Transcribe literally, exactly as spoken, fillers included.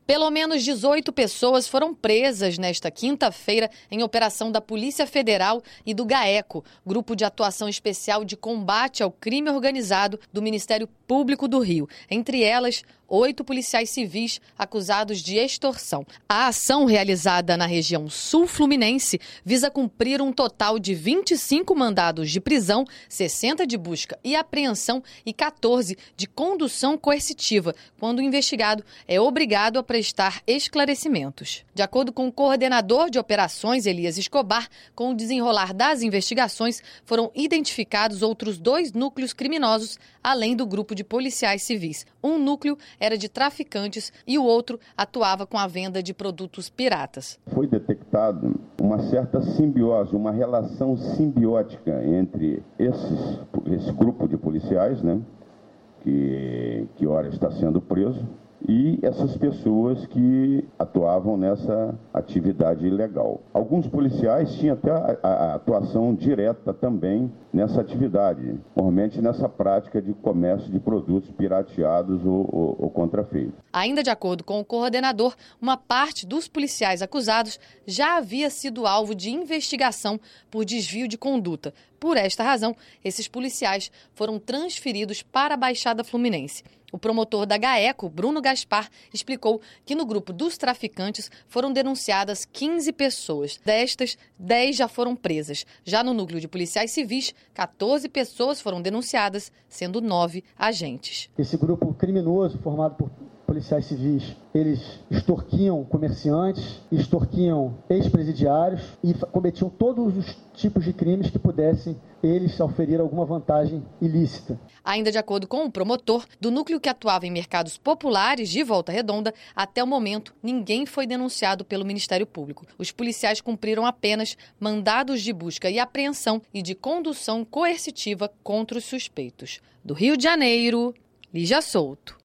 Pelo menos dezoito pessoas foram presas nesta quinta-feira em operação da Polícia Federal e do GAECO, Grupo de Atuação Especial de Combate ao Crime Organizado do Ministério Público do Rio. Entre elas, oito policiais civis acusados de extorsão. A ação realizada na região sul-fluminense visa cumprir um total de vinte e cinco mandados de prisão, sessenta de busca e apreensão e quatorze de condução coercitiva, quando o investigado é obrigado a prestar esclarecimentos. De acordo com o coordenador de operações, Elias Escobar, com o desenrolar das investigações, foram identificados outros dois núcleos criminosos, além do grupo de policiais civis. Um núcleo era de traficantes e o outro atuava com a venda de produtos piratas. Foi detectado uma certa simbiose, uma relação simbiótica entre esses, esse grupo de policiais, né, que, que ora está sendo preso, e essas pessoas que atuavam nessa atividade ilegal. Alguns policiais tinham até a, a atuação direta também nessa atividade, normalmente nessa prática de comércio de produtos pirateados ou, ou, ou contrafeitos. Ainda de acordo com o coordenador, uma parte dos policiais acusados já havia sido alvo de investigação por desvio de conduta. Por esta razão, esses policiais foram transferidos para a Baixada Fluminense. O promotor da GAECO, Bruno Gaspar, explicou que no grupo dos traficantes foram denunciadas quinze pessoas. Destas, dez já foram presas. Já no núcleo de policiais civis, quatorze pessoas foram denunciadas, sendo nove agentes. Esse grupo criminoso formado por policiais civis, eles extorquiam comerciantes, extorquiam ex-presidiários e cometiam todos os tipos de crimes que pudessem eles oferir alguma vantagem ilícita. Ainda de acordo com o promotor, do núcleo que atuava em mercados populares de Volta Redonda, até o momento ninguém foi denunciado pelo Ministério Público. Os policiais cumpriram apenas mandados de busca e apreensão e de condução coercitiva contra os suspeitos. Do Rio de Janeiro, Lígia Souto.